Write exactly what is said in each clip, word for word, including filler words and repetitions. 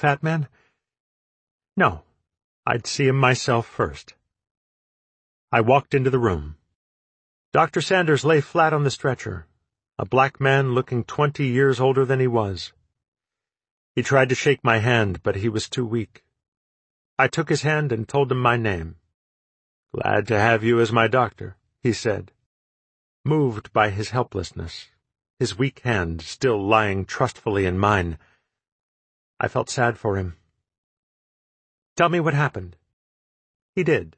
fat man? No, I'd see him myself first. I walked into the room. Doctor Sanders lay flat on the stretcher, a black man looking twenty years older than he was. He tried to shake my hand, but he was too weak. I took his hand and told him my name. "Glad to have you as my doctor," he said, moved by his helplessness, his weak hand still lying trustfully in mine. I felt sad for him. "Tell me what happened." He did.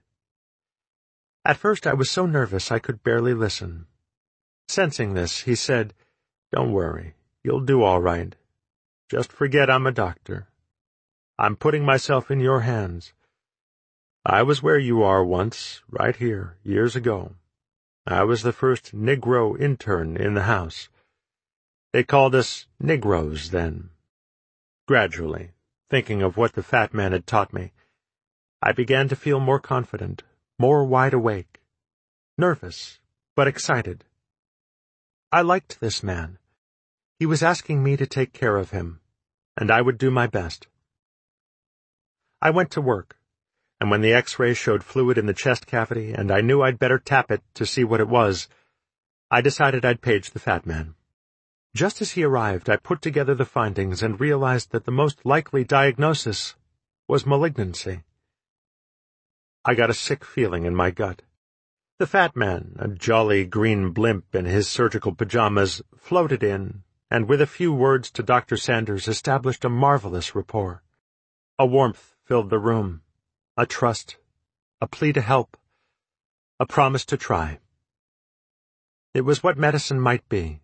At first I was so nervous I could barely listen. Sensing this, he said, "Don't worry, you'll do all right. Just forget I'm a doctor. I'm putting myself in your hands. I was where you are once, right here, years ago. I was the first Negro intern in the house. They called us Negroes then." Gradually, thinking of what the fat man had taught me, I began to feel more confident, more wide awake, nervous, but excited. I liked this man. He was asking me to take care of him, and I would do my best. I went to work, and when the X-ray showed fluid in the chest cavity and I knew I'd better tap it to see what it was, I decided I'd page the fat man. Just as he arrived, I put together the findings and realized that the most likely diagnosis was malignancy. I got a sick feeling in my gut. The fat man, a jolly green blimp in his surgical pajamas, floated in, and with a few words to Doctor Sanders established a marvelous rapport. A warmth filled the room, a trust, a plea to help, a promise to try. It was what medicine might be.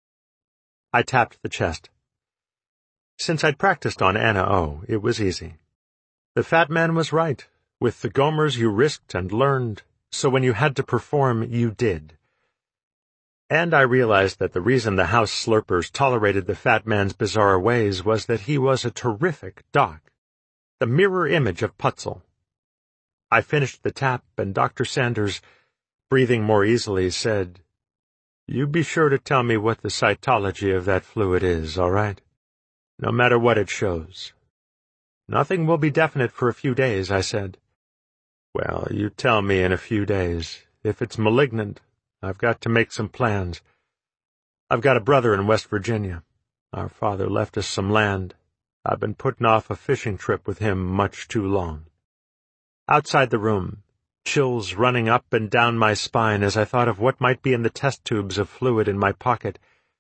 I tapped the chest. Since I'd practiced on Anna O, it was easy. The fat man was right. With the Gomers you risked and learned, so when you had to perform, you did. And I realized that the reason the house slurpers tolerated the fat man's bizarre ways was that he was a terrific doc, the mirror image of Putzel. I finished the tap, and Doctor Sanders, breathing more easily, said, "You be sure to tell me what the cytology of that fluid is, all right? No matter what it shows." "Nothing will be definite for a few days," I said. "Well, you tell me in a few days. If it's malignant, I've got to make some plans. I've got a brother in West Virginia. Our father left us some land. I've been putting off a fishing trip with him much too long." Outside the room, chills running up and down my spine as I thought of what might be in the test tubes of fluid in my pocket,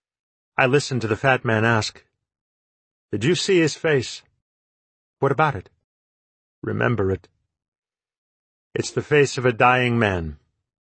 I listened to the fat man ask, "Did you see his face?" "What about it?" "Remember it. It's the face of a dying man."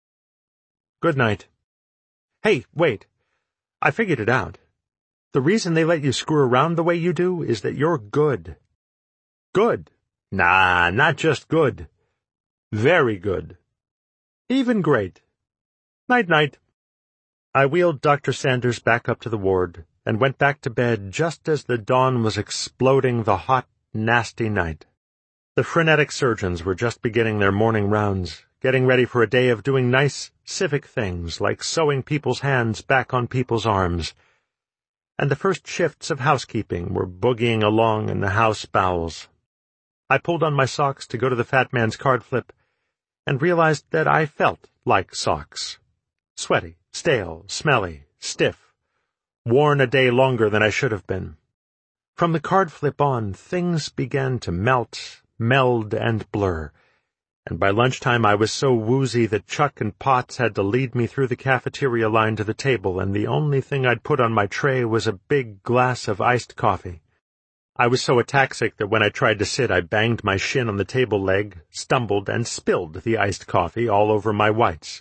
"Good night." "Hey, wait. I figured it out. The reason they let you screw around the way you do is that you're good." "Good? Nah, not just good. Very good. Even great. Night-night." I wheeled Doctor Sanders back up to the ward and went back to bed just as the dawn was exploding the hot, nasty night. The frenetic surgeons were just beginning their morning rounds, getting ready for a day of doing nice, civic things like sewing people's hands back on people's arms. And the first shifts of housekeeping were boogieing along in the house bowels. I pulled on my socks to go to the fat man's card flip and realized that I felt like socks. Sweaty, stale, smelly, stiff, worn a day longer than I should have been. From the card flip on, things began to melt, meld, and blur, and by lunchtime I was so woozy that Chuck and Potts had to lead me through the cafeteria line to the table, and the only thing I'd put on my tray was a big glass of iced coffee. I was so ataxic that when I tried to sit, I banged my shin on the table leg, stumbled, and spilled the iced coffee all over my whites.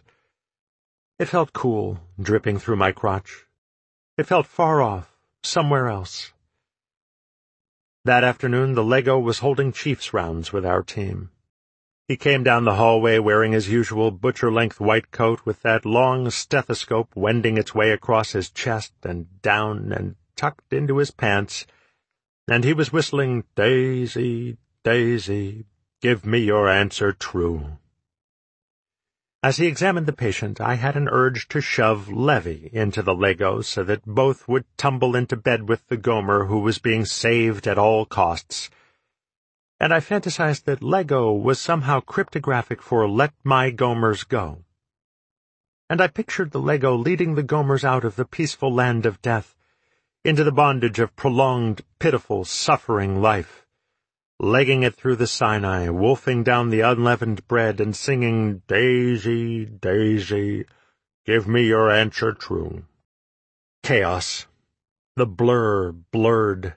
It felt cool, dripping through my crotch. It felt far off, somewhere else. That afternoon, the Lego was holding Chiefs rounds with our team. He came down the hallway wearing his usual butcher-length white coat with that long stethoscope wending its way across his chest and down and tucked into his pants, and he was whistling, "Daisy, Daisy, give me your answer true." As he examined the patient, I had an urge to shove Levy into the Lego so that both would tumble into bed with the Gomer who was being saved at all costs, and I fantasized that Lego was somehow cryptographic for Let My Gomers Go. And I pictured the Lego leading the Gomers out of the peaceful land of death into the bondage of prolonged, pitiful, suffering life, legging it through the Sinai, wolfing down the unleavened bread, and singing, "Daisy, Daisy, give me your answer true." Chaos. The blur blurred.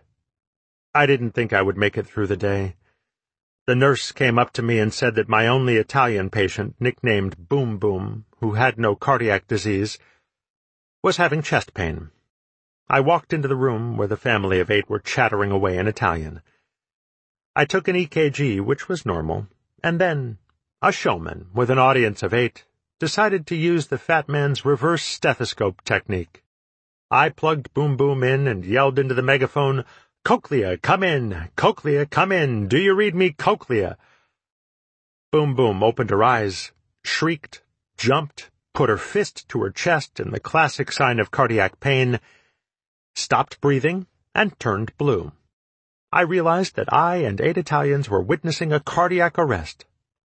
I didn't think I would make it through the day. The nurse came up to me and said that my only Italian patient, nicknamed Boom Boom, who had no cardiac disease, was having chest pain. I walked into the room where the family of eight were chattering away in Italian. I took an E K G, which was normal, and then a showman, with an audience of eight, decided to use the fat man's reverse stethoscope technique. I plugged Boom Boom in and yelled into the megaphone, "Cochlea, come in! Cochlea, come in! Do you read me, Cochlea?" Boom Boom opened her eyes, shrieked, jumped, put her fist to her chest in the classic sign of cardiac pain, stopped breathing, and turned blue. I realized that I and eight Italians were witnessing a cardiac arrest.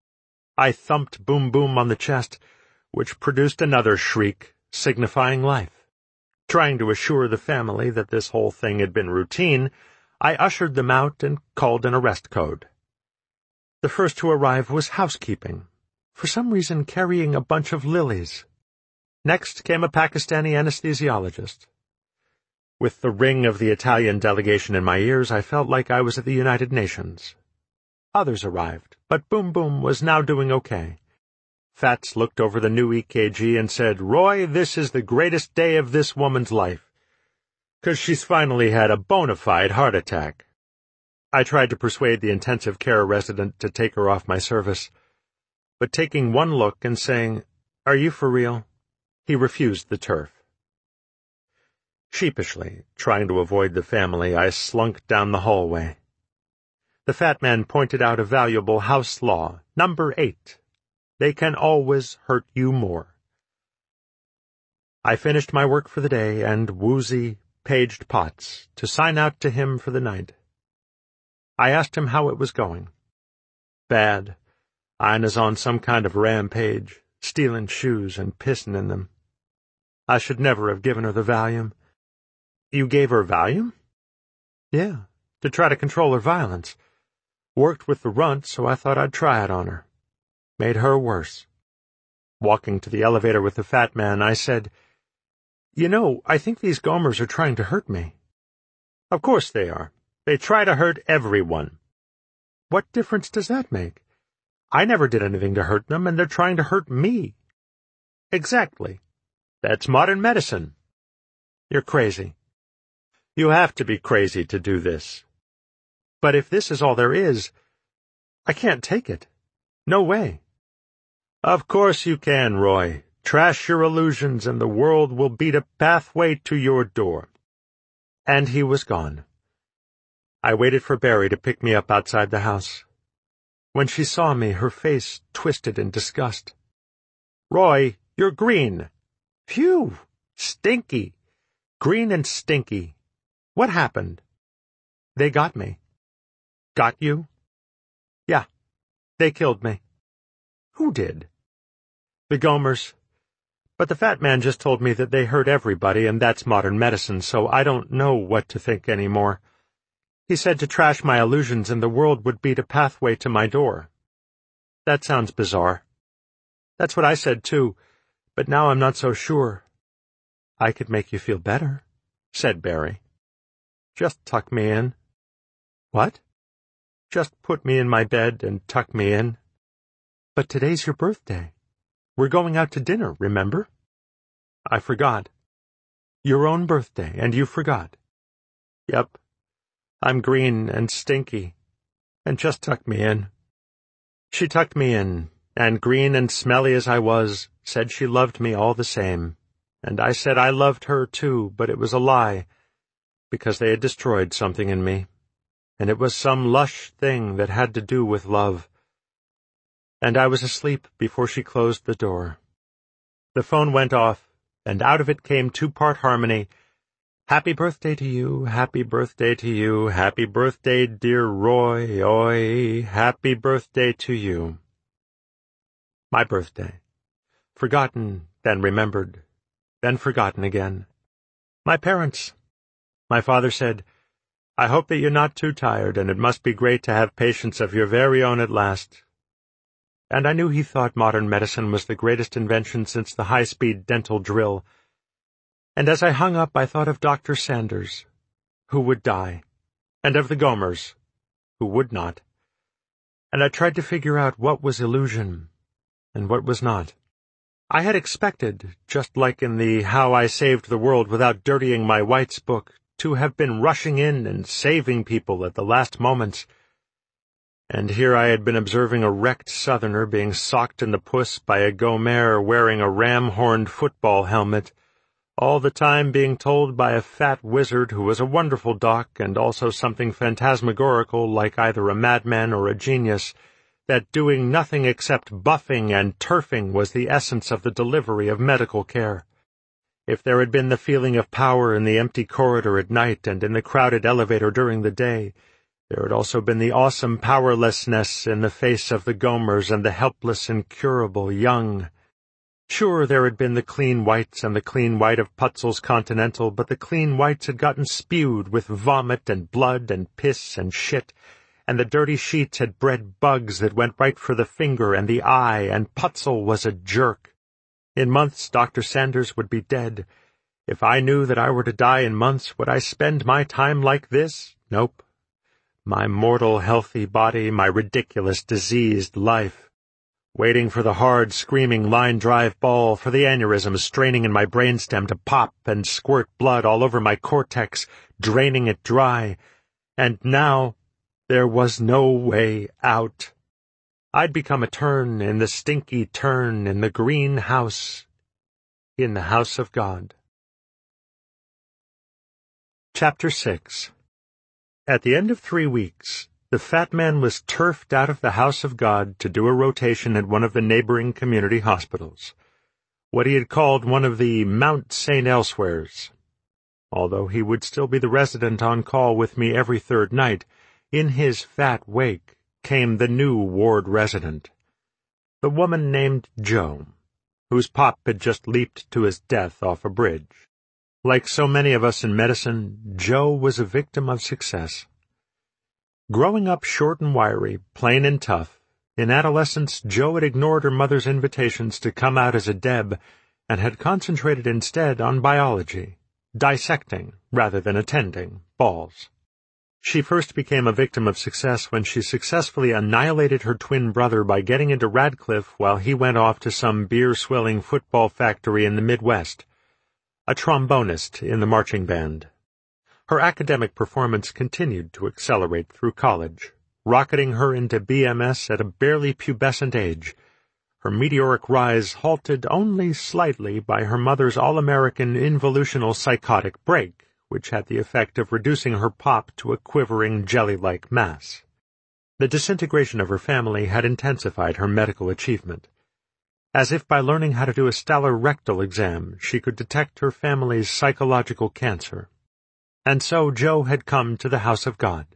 I thumped Boom Boom on the chest, which produced another shriek, signifying life. Trying to assure the family that this whole thing had been routine, I ushered them out and called an arrest code. The first to arrive was housekeeping, for some reason carrying a bunch of lilies. Next came a Pakistani anesthesiologist. With the ring of the Italian delegation in my ears, I felt like I was at the United Nations. Others arrived, but Boom Boom was now doing okay. Fats looked over the new E K G and said, "Roy, this is the greatest day of this woman's life, 'cause she's finally had a bona fide heart attack." I tried to persuade the intensive care resident to take her off my service, but taking one look and saying, "Are you for real?" he refused the turf. Sheepishly, trying to avoid the family, I slunk down the hallway. The fat man pointed out a valuable house law, number eight. They can always hurt you more. I finished my work for the day and, woozy, paged Potts to sign out to him for the night. I asked him how it was going. Bad. Ina's on some kind of rampage, stealing shoes and pissing in them. I should never have given her the Valium. You gave her Valium? Yeah, to try to control her violence. Worked with the runt, so I thought I'd try it on her. Made her worse. Walking to the elevator with the fat man, I said, "You know, I think these Gomers are trying to hurt me." "Of course they are. They try to hurt everyone." "What difference does that make? I never did anything to hurt them, and they're trying to hurt me." "Exactly. That's modern medicine." "You're crazy." "You have to be crazy to do this." "But if this is all there is, I can't take it. No way." "Of course you can, Roy. Trash your illusions and the world will beat a pathway to your door." And he was gone. I waited for Barry to pick me up outside the house. When she saw me, her face twisted in disgust. "Roy, you're green." "Phew! Stinky. Green and stinky. What happened?" "They got me." "Got you?" "Yeah. They killed me." "Who did?" "The Gomers. But the fat man just told me that they hurt everybody, and that's modern medicine, so I don't know what to think anymore. He said to trash my illusions and the world would beat a pathway to my door." "That sounds bizarre." "That's what I said, too, but now I'm not so sure." "I could make you feel better," said Barry. "Just tuck me in." "What?" "Just put me in my bed and tuck me in." "But today's your birthday. We're going out to dinner, remember?" "I forgot." "Your own birthday, and you forgot." "Yep. I'm green and stinky, and just tuck me in." She tucked me in, and green and smelly as I was, said she loved me all the same, and I said I loved her too, but it was a lie, because they had destroyed something in me, and it was some lush thing that had to do with love. And I was asleep before she closed the door. The phone went off, and out of it came two-part harmony, Happy birthday to you, happy birthday to you, happy birthday, dear Roy, oi, happy birthday to you. My birthday. Forgotten, then remembered, then forgotten again. My parents. My father said, I hope that you're not too tired, and it must be great to have patients of your very own at last. And I knew he thought modern medicine was the greatest invention since the high-speed dental drill. And as I hung up, I thought of Doctor Sanders, who would die, and of the Gomers, who would not. And I tried to figure out what was illusion and what was not. I had expected, just like in the How I Saved the World Without Dirtying My Whites book, to have been rushing in and saving people at the last moments. And here I had been observing a wrecked Southerner being socked in the puss by a Gomer wearing a ram-horned football helmet, all the time being told by a fat wizard who was a wonderful doc and also something phantasmagorical like either a madman or a genius, that doing nothing except buffing and turfing was the essence of the delivery of medical care. If there had been the feeling of power in the empty corridor at night and in the crowded elevator during the day, there had also been the awesome powerlessness in the face of the Gomers and the helpless, incurable young. Sure, there had been the clean whites and the clean white of Putzel's Continental, but the clean whites had gotten spewed with vomit and blood and piss and shit, and the dirty sheets had bred bugs that went right for the finger and the eye, and Putzel was a jerk. In months, Doctor Sanders would be dead. If I knew that I were to die in months, would I spend my time like this? Nope. My mortal healthy body, my ridiculous diseased life. Waiting for the hard, screaming line drive ball, for the aneurysm straining in my brainstem to pop and squirt blood all over my cortex, draining it dry. And now there was no way out. I'd become a turn in the stinky turn in the green house, in the house of God. Chapter six. At the end of three weeks, the fat man was turfed out of the house of God to do a rotation at one of the neighboring community hospitals, what he had called one of the Mount Saint Elsewheres. Although he would still be the resident on call with me every third night, in his fat wake came the new ward resident, the woman named Jo, whose pop had just leaped to his death off a bridge. Like so many of us in medicine, Jo was a victim of success. Growing up short and wiry, plain and tough, in adolescence Jo had ignored her mother's invitations to come out as a Deb and had concentrated instead on biology, dissecting rather than attending balls. She first became a victim of success when she successfully annihilated her twin brother by getting into Radcliffe while he went off to some beer-swilling football factory in the Midwest, a trombonist in the marching band. Her academic performance continued to accelerate through college, rocketing her into B M S at a barely pubescent age, her meteoric rise halted only slightly by her mother's all-American involutional psychotic break, which had the effect of reducing her pop to a quivering jelly-like mass. The disintegration of her family had intensified her medical achievement. As if by learning how to do a stellar rectal exam, she could detect her family's psychological cancer. And so Jo had come to the house of God,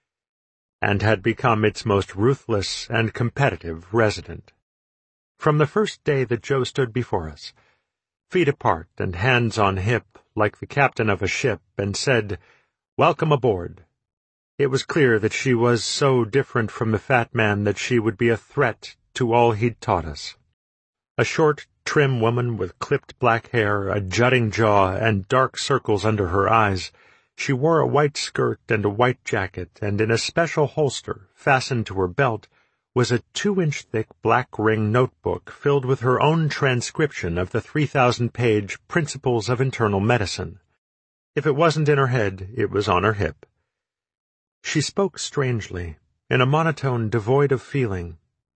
and had become its most ruthless and competitive resident. From the first day that Jo stood before us, feet apart and hands on hip like the captain of a ship, and said, "Welcome aboard," it was clear that she was so different from the fat man that she would be a threat to all he'd taught us. A short, trim woman with clipped black hair, a jutting jaw, and dark circles under her eyes, she wore a white skirt and a white jacket, and in a special holster, fastened to her belt, was a two-inch-thick black-ring notebook filled with her own transcription of the three thousand page Principles of Internal Medicine. If it wasn't in her head, it was on her hip. She spoke strangely, in a monotone devoid of feeling.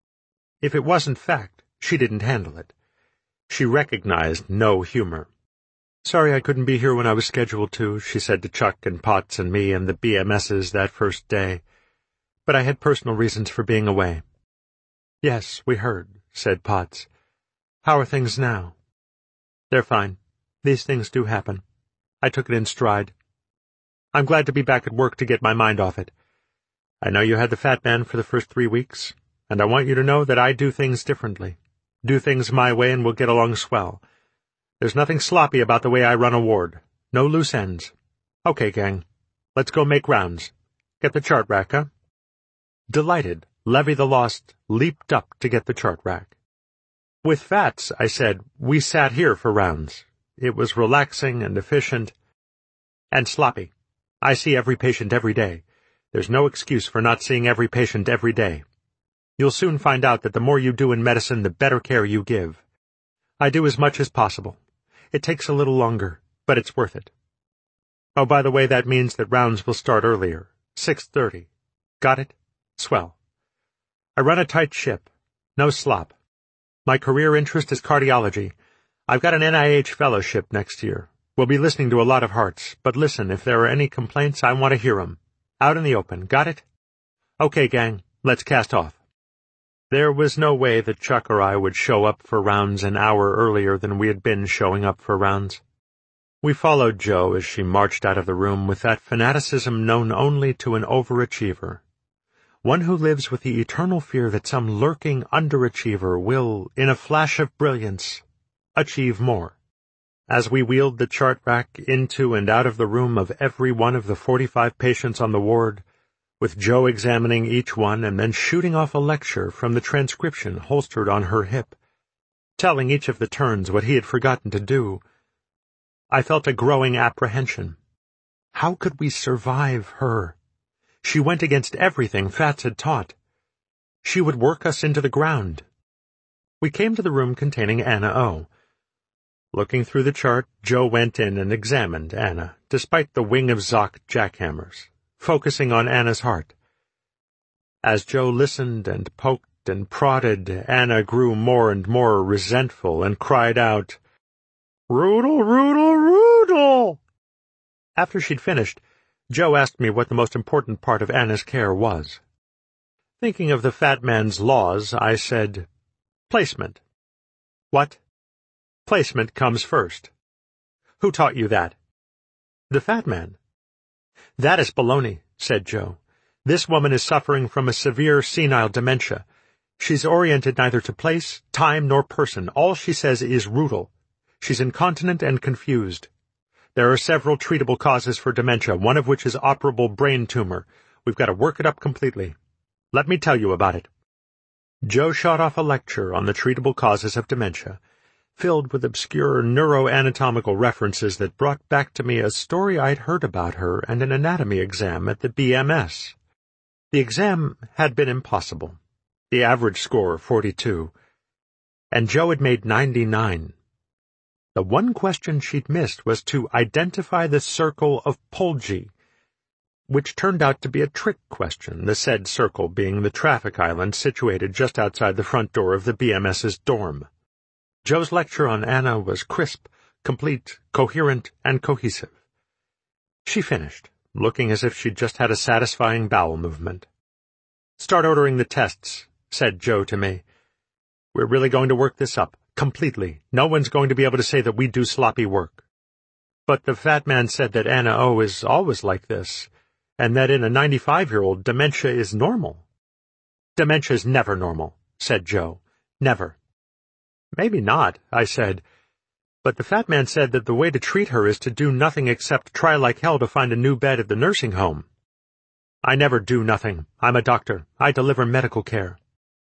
If it wasn't fact, she didn't handle it. She recognized no humor. "Sorry I couldn't be here when I was scheduled to," she said to Chuck and Potts and me and the B M Ss that first day. "But I had personal reasons for being away." "Yes, we heard," said Potts. "How are things now?" "They're fine. These things do happen. I took it in stride. I'm glad to be back at work to get my mind off it. I know you had the Fat Man for the first three weeks, and I want you to know that I do things differently. Do things my way and we'll get along swell. There's nothing sloppy about the way I run a ward. No loose ends. Okay, gang. Let's go make rounds. Get the chart rack, huh? Delighted, Levy the Lost leaped up to get the chart rack. With Fats, I said, we sat here for rounds. It was relaxing and efficient. And sloppy. I see every patient every day. There's no excuse for not seeing every patient every day. You'll soon find out that the more you do in medicine, the better care you give. I do as much as possible. It takes a little longer, but it's worth it. Oh, by the way, that means that rounds will start earlier. six thirty. Got it? Swell. I run a tight ship. No slop. My career interest is cardiology. I've got an N I H fellowship next year. We'll be listening to a lot of hearts, but listen, if there are any complaints, I want to hear 'em. Out in the open, got it? Okay, gang, let's cast off. There was no way that Chuck or I would show up for rounds an hour earlier than we had been showing up for rounds. We followed Jo as she marched out of the room with that fanaticism known only to an overachiever. One who lives with the eternal fear that some lurking underachiever will, in a flash of brilliance, achieve more. As we wheeled the chart rack into and out of the room of every one of the forty-five patients on the ward, with Jo examining each one and then shooting off a lecture from the transcription holstered on her hip, telling each of the turns what he had forgotten to do, I felt a growing apprehension. How could we survive her? She went against everything Fats had taught. She would work us into the ground. We came to the room containing Anna O. Looking through the chart, Jo went in and examined Anna, despite the Wing of Zoc jackhammers, focusing on Anna's heart. As Jo listened and poked and prodded, Anna grew more and more resentful and cried out, "Rudel, Rudel, Rudel!" After she'd finished, Jo asked me what the most important part of Anna's care was. Thinking of the Fat Man's laws, I said, placement. What? Placement comes first. Who taught you that? The Fat Man. That is baloney, said Jo. This woman is suffering from a severe senile dementia. She's oriented neither to place, time, nor person. All she says is Rudel. She's incontinent and confused. There are several treatable causes for dementia, one of which is operable brain tumor. We've got to work it up completely. Let me tell you about it. Jo shot off a lecture on the treatable causes of dementia, filled with obscure neuroanatomical references that brought back to me a story I'd heard about her and an anatomy exam at the B M S. The exam had been impossible, the average score forty-two, and Jo had made ninety-nine. The one question she'd missed was to identify the circle of Pulgi, which turned out to be a trick question, the said circle being the traffic island situated just outside the front door of the BMS's dorm. Jo's lecture on Anna was crisp, complete, coherent, and cohesive. She finished, looking as if she'd just had a satisfying bowel movement. "Start ordering the tests," said Jo to me. "We're really going to work this up, completely. No one's going to be able to say that we do sloppy work." But the Fat Man said that Anna O is always like this, and that in a ninety-five-year-old dementia is normal. "Dementia's never normal," said Jo. "Never." "Maybe not," I said, but the Fat Man said that the way to treat her is to do nothing except try like hell to find a new bed at the nursing home. "I never do nothing. I'm a doctor. I deliver medical care."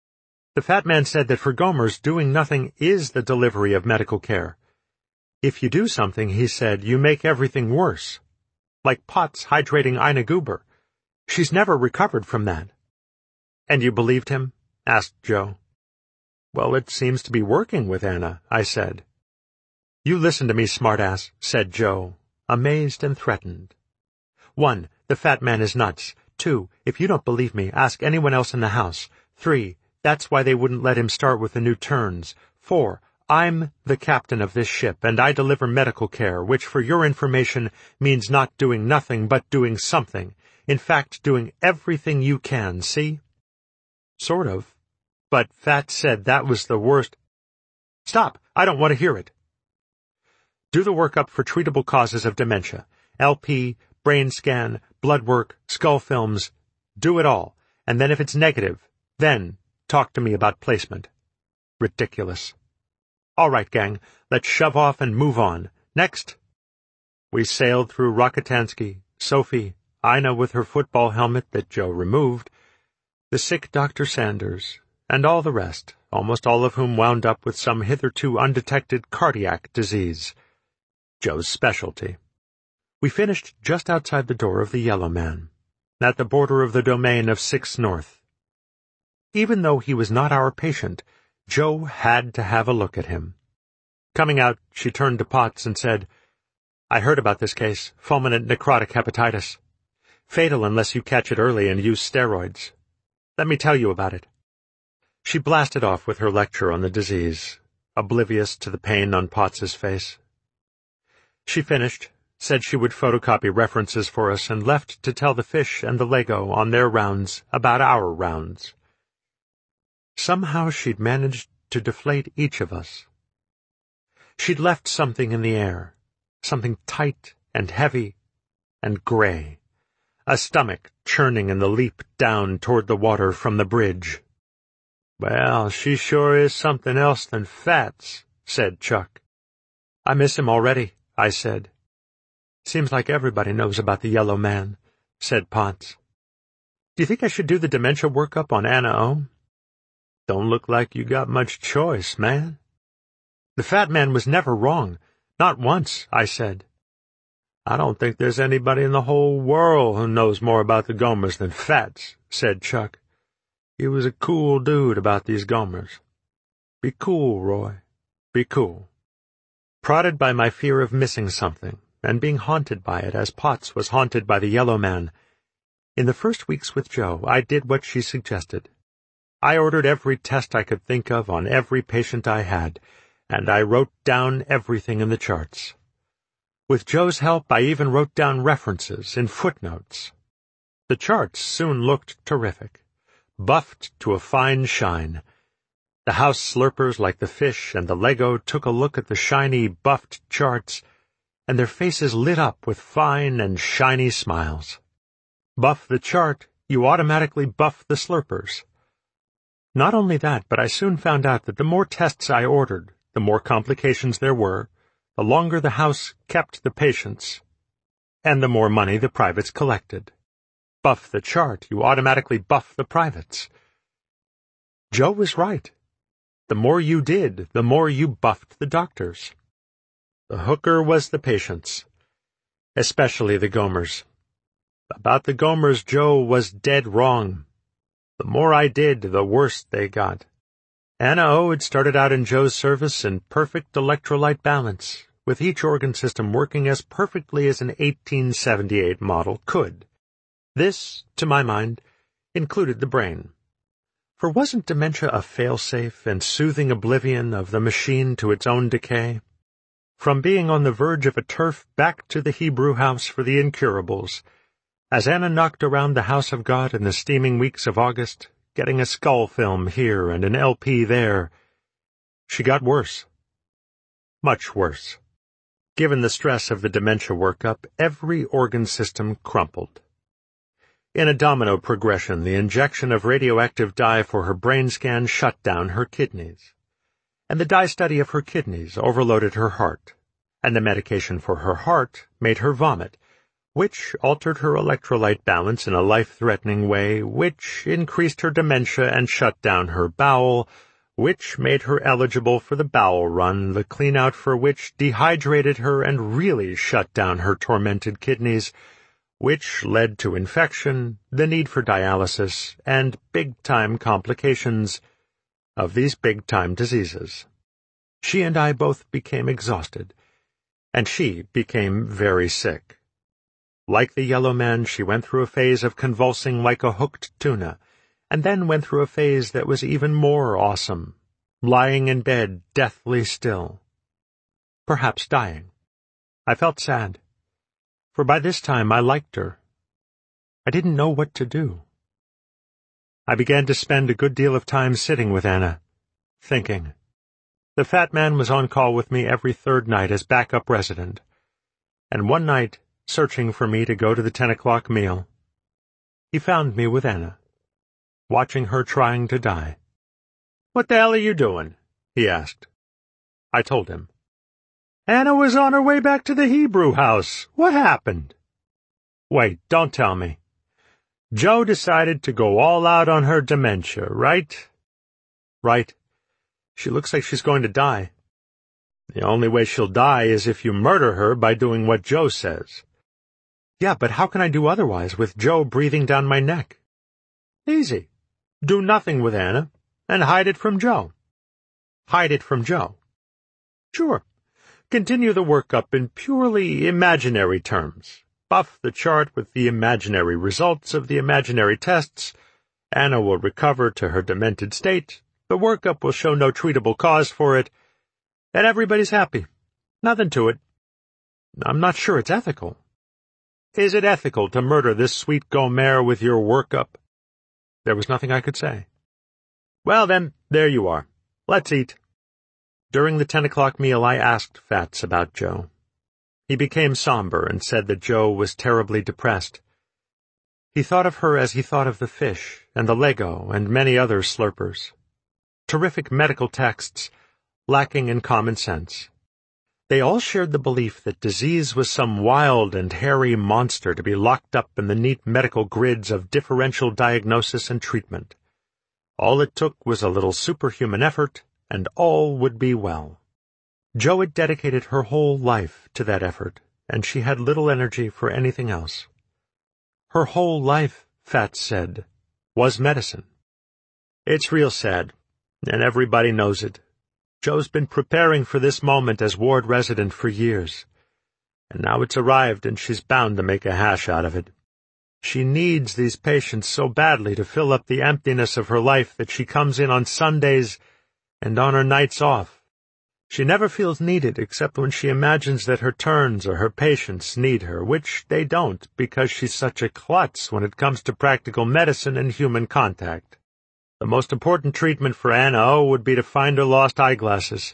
The Fat Man said that for Gomers, doing nothing is the delivery of medical care. If you do something, he said, you make everything worse. Like Potts hydrating Ina Goober. She's never recovered from that. "And you believed him?" asked Jo. "Well, it seems to be working with Anna," I said. "You listen to me, smartass," said Jo, amazed and threatened. One, the Fat Man is nuts. Two, if you don't believe me, ask anyone else in the house. Three, that's why they wouldn't let him start with the new turns. Four, I'm the captain of this ship, and I deliver medical care, which, for your information, means not doing nothing but doing something. In fact, doing everything you can, see? Sort of. But Fat said that was the worst. "Stop! I don't want to hear it." Do the workup for treatable causes of dementia. L P, brain scan, blood work, skull films. Do it all, and then if it's negative, then talk to me about placement. Ridiculous. All right, gang, let's shove off and move on. Next. We sailed through Rokitansky, Sophie, Ina with her football helmet that Joe removed, the sick Doctor Sanders, and all the rest, almost all of whom wound up with some hitherto undetected cardiac disease. Joe's specialty. We finished just outside the door of the Yellow Man, at the border of the domain of Six North. Even though he was not our patient, Joe had to have a look at him. Coming out, she turned to Potts and said, "I heard about this case, fulminant necrotic hepatitis. Fatal unless you catch it early and use steroids. Let me tell you about it." She blasted off with her lecture on the disease, oblivious to the pain on Potts's face. She finished, said she would photocopy references for us, and left to tell the fish and the Lego on their rounds about our rounds. Somehow she'd managed to deflate each of us. She'd left something in the air, something tight and heavy and gray, a stomach churning in the leap down toward the water from the bridge. "Well, she sure is something else than Fats," said Chuck. "I miss him already," I said. "Seems like everybody knows about the Yellow Man," said Potts. "Do you think I should do the dementia workup on Anna O?" "Don't look like you got much choice, man." "The fat man was never wrong. Not once," I said. "I don't think there's anybody in the whole world who knows more about the Gomers than Fats," said Chuck. "He was a cool dude about these Gomers. Be cool, Roy. Be cool." Prodded by my fear of missing something, and being haunted by it as Potts was haunted by the Yellow Man, in the first weeks with Joe, I did what she suggested. I ordered every test I could think of on every patient I had, and I wrote down everything in the charts. With Joe's help, I even wrote down references in footnotes. The charts soon looked terrific, buffed to a fine shine. The house slurpers like the fish and the Lego took a look at the shiny, buffed charts, and their faces lit up with fine and shiny smiles. Buff the chart, you automatically buff the slurpers. Not only that, but I soon found out that the more tests I ordered, the more complications there were, the longer the house kept the patients, and the more money the privates collected. Buff the chart, you automatically buff the privates. Joe was right. The more you did, the more you buffed the doctors. The hooker was the patients, especially the Gomers. About the Gomers, Joe was dead wrong. The more I did, the worse they got. Anna O had started out in Joe's service in perfect electrolyte balance, with each organ system working as perfectly as an eighteen seventy-eight model could. This, to my mind, included the brain. For wasn't dementia a fail-safe and soothing oblivion of the machine to its own decay? From being on the verge of a turf back to the Hebrew house for the incurables, as Anna knocked around the house of God in the steaming weeks of August, getting a skull film here and an L P there, she got worse. Much worse. Given the stress of the dementia workup, every organ system crumpled. In a domino progression, the injection of radioactive dye for her brain scan shut down her kidneys. And the dye study of her kidneys overloaded her heart. And the medication for her heart made her vomit, which altered her electrolyte balance in a life-threatening way, which increased her dementia and shut down her bowel, which made her eligible for the bowel run, the clean-out for which dehydrated her and really shut down her tormented kidneys, which led to infection, the need for dialysis, and big-time complications of these big-time diseases. She and I both became exhausted, and she became very sick. Like the Yellow Man, she went through a phase of convulsing like a hooked tuna, and then went through a phase that was even more awesome, lying in bed deathly still. Perhaps dying. I felt sad. For by this time I liked her. I didn't know what to do. I began to spend a good deal of time sitting with Anna, thinking. The fat man was on call with me every third night as backup resident, and one night, searching for me to go to the ten o'clock meal, he found me with Anna, watching her trying to die. "What the hell are you doing?" he asked. I told him. "Anna was on her way back to the Hebrew house. What happened?" "Wait, don't tell me. Joe decided to go all out on her dementia, right?" "Right. She looks like she's going to die." "The only way she'll die is if you murder her by doing what Joe says." "Yeah, but how can I do otherwise with Joe breathing down my neck?" "Easy. Do nothing with Anna, and hide it from Joe." "Hide it from Joe?" "Sure. Continue the workup in purely imaginary terms. Buff the chart with the imaginary results of the imaginary tests. Anna will recover to her demented state. The workup will show no treatable cause for it, and everybody's happy. Nothing to it." "I'm not sure it's ethical." "Is it ethical to murder this sweet Gomer with your workup?" There was nothing I could say. "Well then, there you are. Let's eat." During the ten o'clock meal I asked Fats about Joe. He became somber and said that Joe was terribly depressed. He thought of her as he thought of the fish and the Lego and many other slurpers. Terrific medical texts, lacking in common sense. They all shared the belief that disease was some wild and hairy monster to be locked up in the neat medical grids of differential diagnosis and treatment. All it took was a little superhuman effort, and all would be well. Joe had dedicated her whole life to that effort, and she had little energy for anything else. Her whole life, Fats said, was medicine. It's real sad, and everybody knows it. Joe's been preparing for this moment as ward resident for years, and now it's arrived and she's bound to make a hash out of it. She needs these patients so badly to fill up the emptiness of her life that she comes in on Sundays and on her nights off. She never feels needed except when she imagines that her turns or her patients need her, which they don't because she's such a klutz when it comes to practical medicine and human contact. The most important treatment for Anna O would be to find her lost eyeglasses.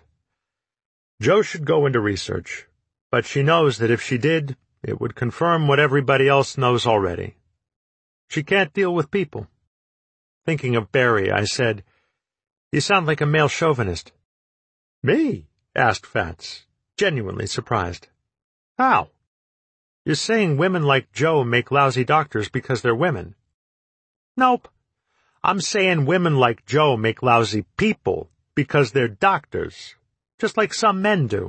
Joe should go into research, but she knows that if she did, it would confirm what everybody else knows already. She can't deal with people. Thinking of Barry, I said, "You sound like a male chauvinist." "Me?" asked Fats, genuinely surprised. "How?" "You're saying women like Joe make lousy doctors because they're women." "Nope. I'm saying women like Joe make lousy people because they're doctors, just like some men do.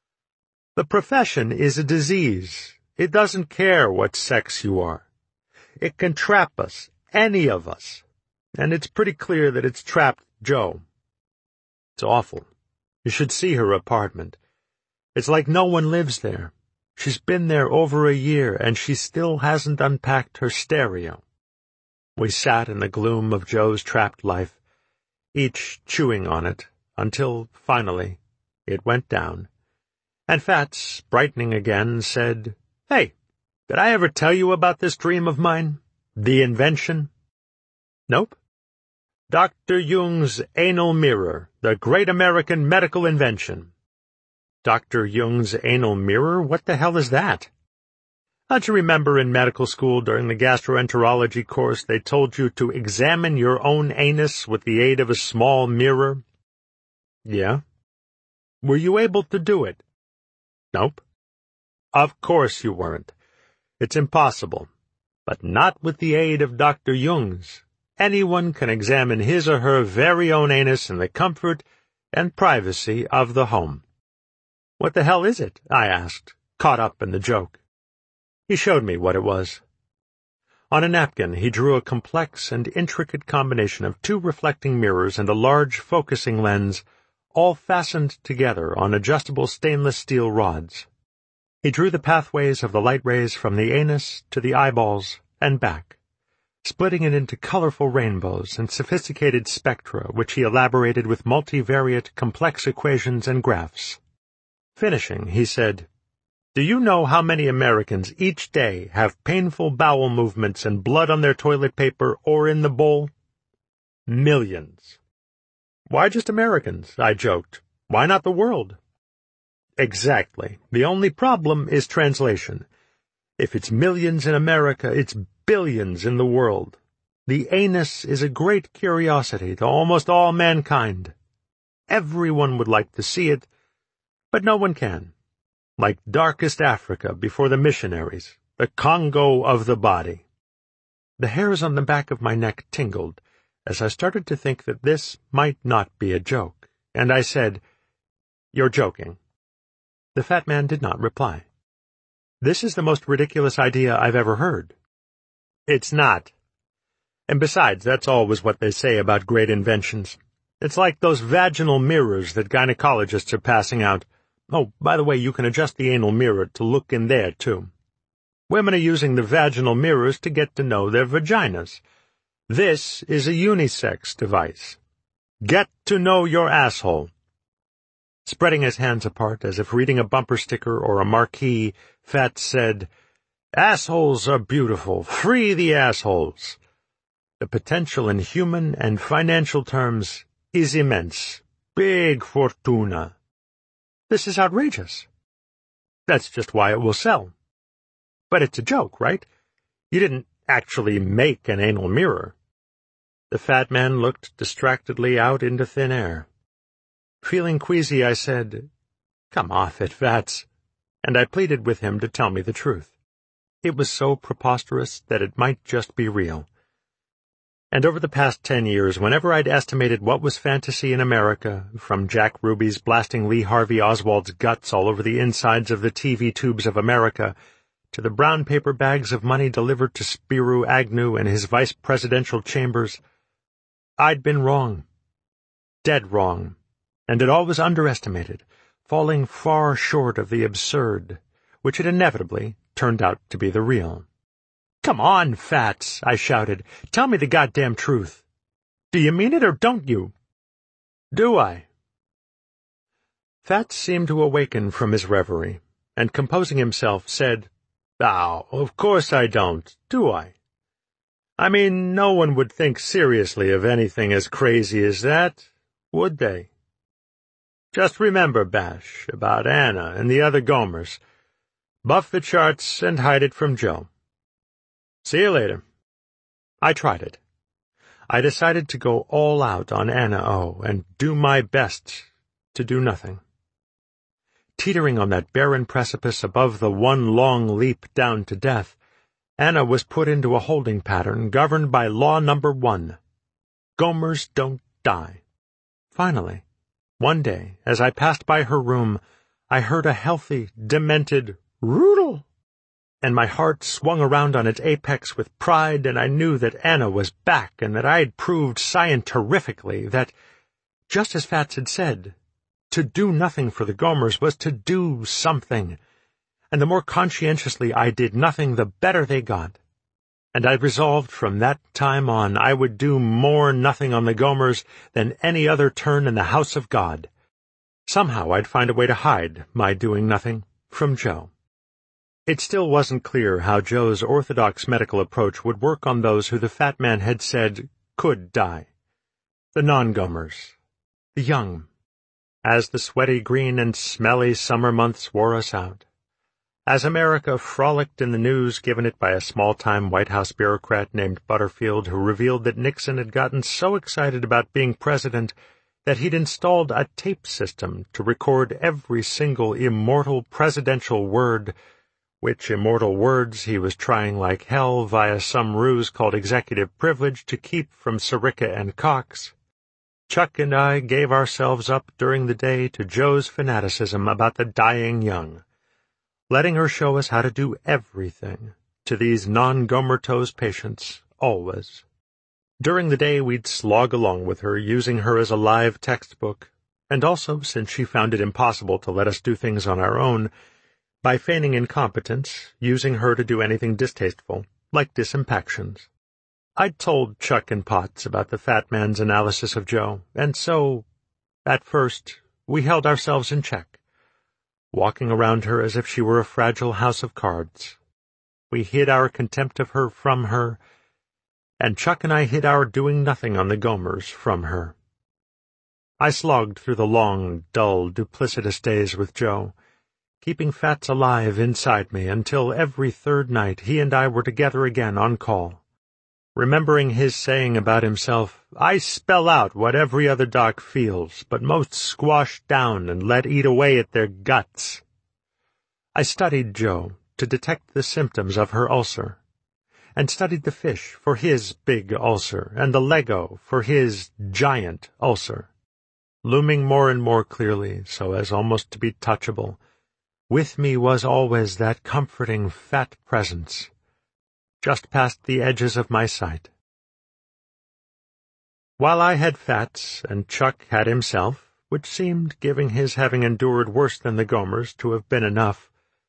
The profession is a disease. It doesn't care what sex you are. It can trap us, any of us, and it's pretty clear that it's trapped Joe. It's awful. You should see her apartment. It's like no one lives there. She's been there over a year, and she still hasn't unpacked her stereo." We sat in the gloom of Joe's trapped life, each chewing on it, until, finally, it went down. And Fats, brightening again, said, "Hey, did I ever tell you about this dream of mine? The invention?" "Nope." "Doctor Jung's anal mirror, the great American medical invention." "Doctor Jung's anal mirror? What the hell is that?" "Don't you remember in medical school during the gastroenterology course they told you to examine your own anus with the aid of a small mirror?" "Yeah." "Were you able to do it?" "Nope." "Of course you weren't. It's impossible. But not with the aid of Doctor Jung's. Anyone can examine his or her very own anus in the comfort and privacy of the home." "What the hell is it?" I asked, caught up in the joke. He showed me what it was. On a napkin he drew a complex and intricate combination of two reflecting mirrors and a large focusing lens, all fastened together on adjustable stainless steel rods. He drew the pathways of the light rays from the anus to the eyeballs and back, splitting it into colorful rainbows and sophisticated spectra which he elaborated with multivariate complex equations and graphs. Finishing, he said, "Do you know how many Americans each day have painful bowel movements and blood on their toilet paper or in the bowl? Millions." "Why just Americans?" I joked. Why not the world? Exactly. The only problem is translation. If it's millions in America, it's billions in the world. The anus is a great curiosity to almost all mankind. Everyone would like to see it, but no one can. Like darkest Africa before the missionaries, the Congo of the body. The hairs on the back of my neck tingled as I started to think that this might not be a joke, and I said, "You're joking." The fat man did not reply. "This is the most ridiculous idea I've ever heard." "It's not. And besides, that's always what they say about great inventions. It's like those vaginal mirrors that gynecologists are passing out. Oh, by the way, you can adjust the anal mirror to look in there, too. Women are using the vaginal mirrors to get to know their vaginas. This is a unisex device. Get to know your asshole." Spreading his hands apart as if reading a bumper sticker or a marquee, Fats said, "Assholes are beautiful. Free the assholes. The potential in human and financial terms is immense. Big fortuna. This is outrageous. That's just why it will sell. But it's a joke, right? You didn't actually make an anal mirror." The fat man looked distractedly out into thin air. Feeling queasy, I said, "Come off it, Fats," and I pleaded with him to tell me the truth. It was so preposterous that it might just be real. And over the past ten years, whenever I'd estimated what was fantasy in America, from Jack Ruby's blasting Lee Harvey Oswald's guts all over the insides of the T V tubes of America, to the brown paper bags of money delivered to Spiro Agnew and his vice-presidential chambers, I'd been wrong. Dead wrong. And had always underestimated, falling far short of the absurd, which had inevitably turned out to be the real. "Come on, Fats," I shouted. "Tell me the goddamn truth. Do you mean it or don't you?" "Do I?" Fats seemed to awaken from his reverie, and composing himself, said, "Oh, of course I don't, do I? I mean, no one would think seriously of anything as crazy as that, would they? Just remember, Bash, about Anna and the other Gomers. Buff the charts and hide it from Joe. See you later." I tried it. I decided to go all out on Anna O and do my best to do nothing. Teetering on that barren precipice above the one long leap down to death, Anna was put into a holding pattern governed by law number one. Gomers don't die. Finally, one day, as I passed by her room, I heard a healthy, demented "Roodle," and my heart swung around on its apex with pride, and I knew that Anna was back and that I had proved scientifically that, just as Fats had said, to do nothing for the Gomers was to do something, and the more conscientiously I did nothing, the better they got. And I resolved from that time on I would do more nothing on the Gomers than any other turn in the house of God. Somehow I'd find a way to hide my doing nothing from Joe. It still wasn't clear how Joe's orthodox medical approach would work on those who the fat man had said could die. The non-Gomers. The young. As the sweaty green and smelly summer months wore us out. As America frolicked in the news given it by a small-time White House bureaucrat named Butterfield who revealed that Nixon had gotten so excited about being president that he'd installed a tape system to record every single immortal presidential word, which immortal words he was trying like hell via some ruse called executive privilege to keep from Sirica and Cox, Chuck and I gave ourselves up during the day to Joe's fanaticism about the dying young, letting her show us how to do everything to these non-Gomertose patients, always. During the day we'd slog along with her, using her as a live textbook, and also, since she found it impossible to let us do things on our own, by feigning incompetence, using her to do anything distasteful, like disimpactions. I'd told Chuck and Potts about the fat man's analysis of Joe, and so, at first, we held ourselves in check, walking around her as if she were a fragile house of cards. We hid our contempt of her from her, and Chuck and I hid our doing nothing on the Gomers from her. I slogged through the long, dull, duplicitous days with Joe, keeping Fats alive inside me until every third night he and I were together again on call. Remembering his saying about himself, "I spell out what every other doc feels, but most squash down and let eat away at their guts." I studied Joe to detect the symptoms of her ulcer, and studied the fish for his big ulcer and the Lego for his giant ulcer. Looming more and more clearly, so as almost to be touchable, with me was always that comforting fat presence, just past the edges of my sight. While I had Fats and Chuck had himself, which seemed, giving his having endured worse than the Gomers, to have been enough,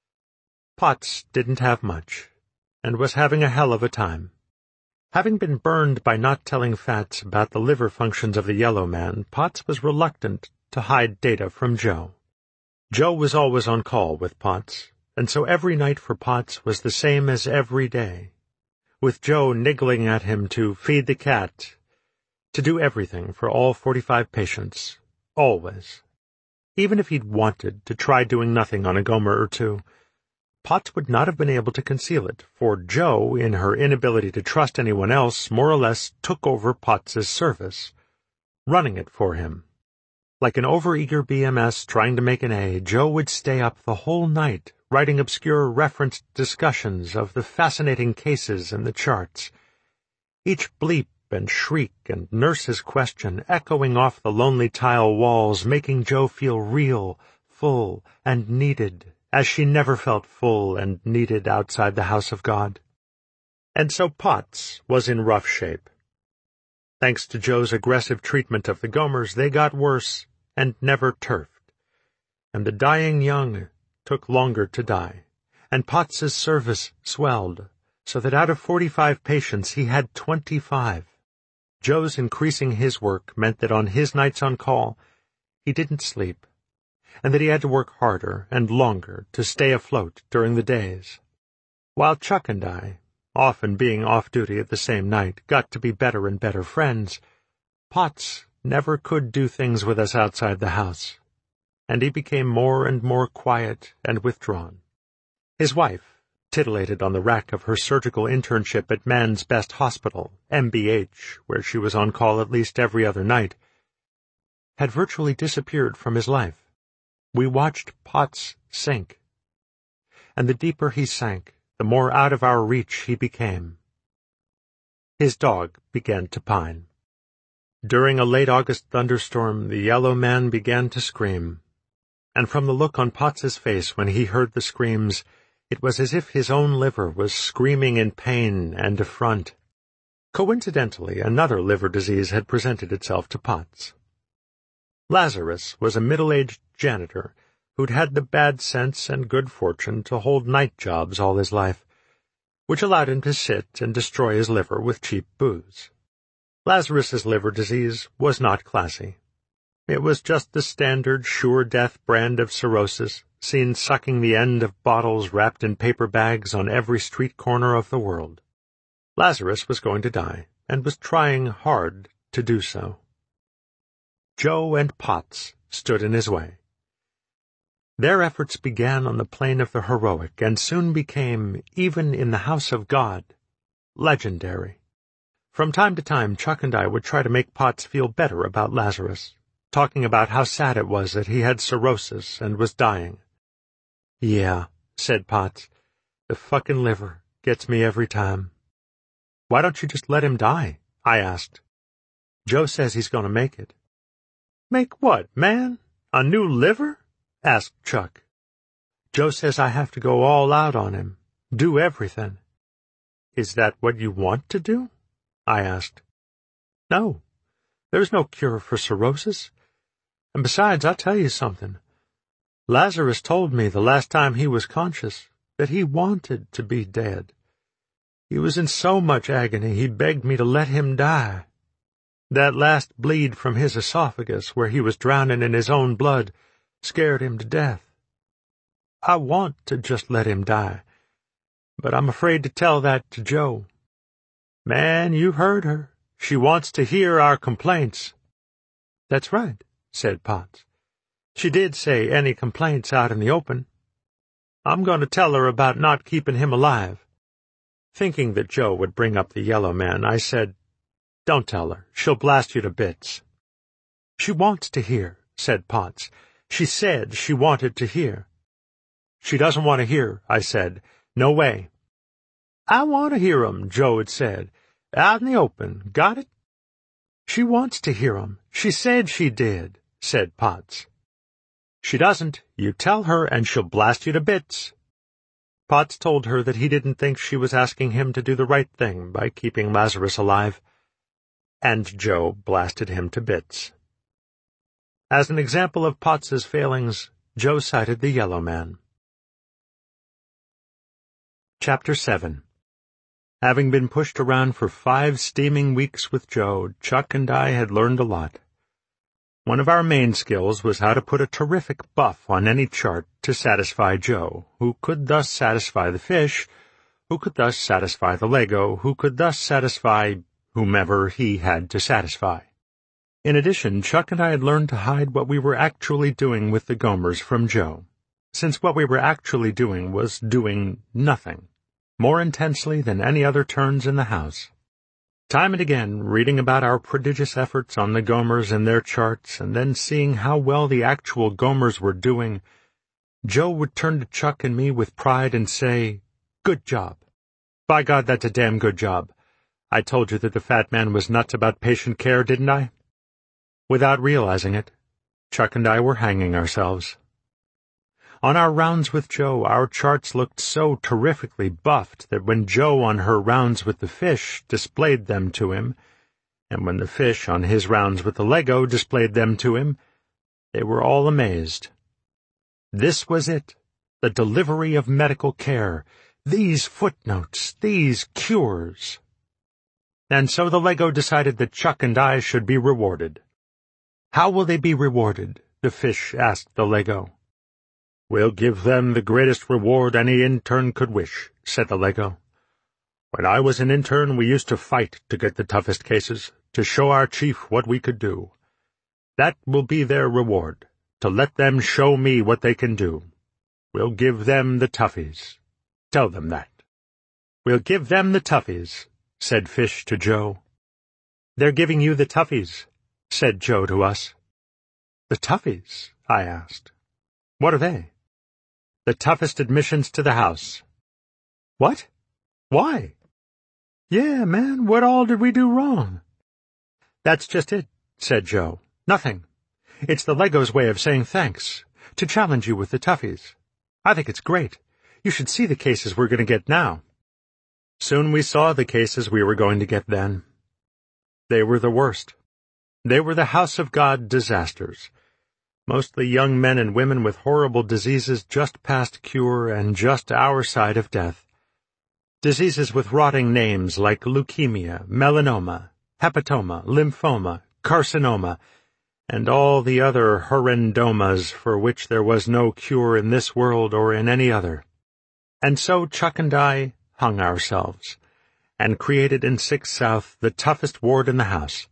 Potts didn't have much, and was having a hell of a time. Having been burned by not telling Fats about the liver functions of the yellow man, Potts was reluctant to hide data from Joe. Joe was always on call with Potts, and so every night for Potts was the same as every day, with Joe niggling at him to feed the cat, to do everything for all forty-five patients, always. Even if he'd wanted to try doing nothing on a Gomer or two, Potts would not have been able to conceal it, for Joe, in her inability to trust anyone else, more or less took over Potts's service, running it for him. Like an overeager B M S trying to make an A, Joe would stay up the whole night, writing obscure referenced discussions of the fascinating cases in the charts, each bleep and shriek and nurse's question echoing off the lonely tile walls, making Joe feel real, full, and needed, as she never felt full and needed outside the house of God. And so Potts was in rough shape. Thanks to Joe's aggressive treatment of the Gomers, they got worse and never turfed, and the dying young took longer to die, and Potts's service swelled, so that out of forty-five patients he had twenty-five. Joe's increasing his work meant that on his nights on call, he didn't sleep, and that he had to work harder and longer to stay afloat during the days. While Chuck and I, often being off duty at the same night, got to be better and better friends, Potts never could do things with us outside the house, and he became more and more quiet and withdrawn. His wife, titillated on the rack of her surgical internship at Man's Best Hospital, M B H, where she was on call at least every other night, had virtually disappeared from his life. We watched Potts sink, and the deeper he sank, the more out of our reach he became. His dog began to pine. During a late August thunderstorm, the yellow man began to scream, and from the look on Potts's face when he heard the screams, it was as if his own liver was screaming in pain and affront. Coincidentally, another liver disease had presented itself to Potts. Lazarus was a middle-aged janitor who'd had the bad sense and good fortune to hold night jobs all his life, which allowed him to sit and destroy his liver with cheap booze. Lazarus's liver disease was not classy. It was just the standard sure-death brand of cirrhosis, seen sucking the end of bottles wrapped in paper bags on every street corner of the world. Lazarus was going to die, and was trying hard to do so. Joe and Potts stood in his way. Their efforts began on the plane of the heroic, and soon became, even in the house of God, legendary. From time to time, Chuck and I would try to make Potts feel better about Lazarus, talking about how sad it was that he had cirrhosis and was dying. "Yeah," said Potts, "the fucking liver gets me every time." "Why don't you just let him die?" I asked. "Joe says he's going to make it." "Make what, man? A new liver?" asked Chuck. "Joe says I have to go all out on him, do everything." "Is that what you want to do?" I asked. "No, there's no cure for cirrhosis. And besides, I'll tell you something. Lazarus told me the last time he was conscious that he wanted to be dead. He was in so much agony he begged me to let him die. That last bleed from his esophagus, where he was drowning in his own blood, scared him to death. I want to just let him die, but I'm afraid to tell that to Joe. Man, you heard her. She wants to hear our complaints." "That's right," said Potts. "She did say any complaints out in the open. I'm going to tell her about not keeping him alive." Thinking that Joe would bring up the yellow man, I said, "Don't tell her. She'll blast you to bits." "She wants to hear," said Potts. "She said she wanted to hear." "She doesn't want to hear," I said. "No way." "I want to hear 'em," Joe had said. "Out in the open. Got it?" "She wants to hear 'em. She said she did," said Potts. "She doesn't. You tell her and she'll blast you to bits." Potts told her that he didn't think she was asking him to do the right thing by keeping Lazarus alive, and Joe blasted him to bits. As an example of Potts's failings, Joe cited the yellow man. Chapter seven. Having been pushed around for five steaming weeks with Joe, Chuck and I had learned a lot. One of our main skills was how to put a terrific buff on any chart to satisfy Joe, who could thus satisfy the fish, who could thus satisfy the Lego, who could thus satisfy whomever he had to satisfy. In addition, Chuck and I had learned to hide what we were actually doing with the Gomers from Joe, since what we were actually doing was doing nothing, more intensely than any other turns in the house. Time and again, reading about our prodigious efforts on the Gomers and their charts, and then seeing how well the actual Gomers were doing, Joe would turn to Chuck and me with pride and say, "Good job. By God, that's a damn good job. I told you that the fat man was nuts about patient care, didn't I?" Without realizing it, Chuck and I were hanging ourselves. On our rounds with Joe, our charts looked so terrifically buffed that when Joe on her rounds with the fish displayed them to him, and when the fish on his rounds with the Lego displayed them to him, they were all amazed. This was it, the delivery of medical care, these footnotes, these cures. And so the Lego decided that Chuck and I should be rewarded. "How will they be rewarded?" the fish asked the Lego. "We'll give them the greatest reward any intern could wish," said the Lego. "When I was an intern, we used to fight to get the toughest cases, to show our chief what we could do. That will be their reward, to let them show me what they can do. We'll give them the toughies. Tell them that." "We'll give them the toughies," said Fish to Joe. "They're giving you the toughies," said Joe to us. "The toughies?" I asked. "What are they?" "The toughest admissions to the house." "What? Why?" "Yeah, man, what all did we do wrong?" "That's just it," said Joe. "Nothing. It's the Lego's way of saying thanks, to challenge you with the toughies. I think it's great. You should see the cases we're going to get now." Soon we saw the cases we were going to get then. They were the worst. They were the House of God disasters. Mostly young men and women with horrible diseases just past cure and just our side of death. Diseases with rotting names like leukemia, melanoma, hepatoma, lymphoma, carcinoma, and all the other horrendomas for which there was no cure in this world or in any other. And so Chuck and I hung ourselves, and created in Sixth South the toughest ward in the house.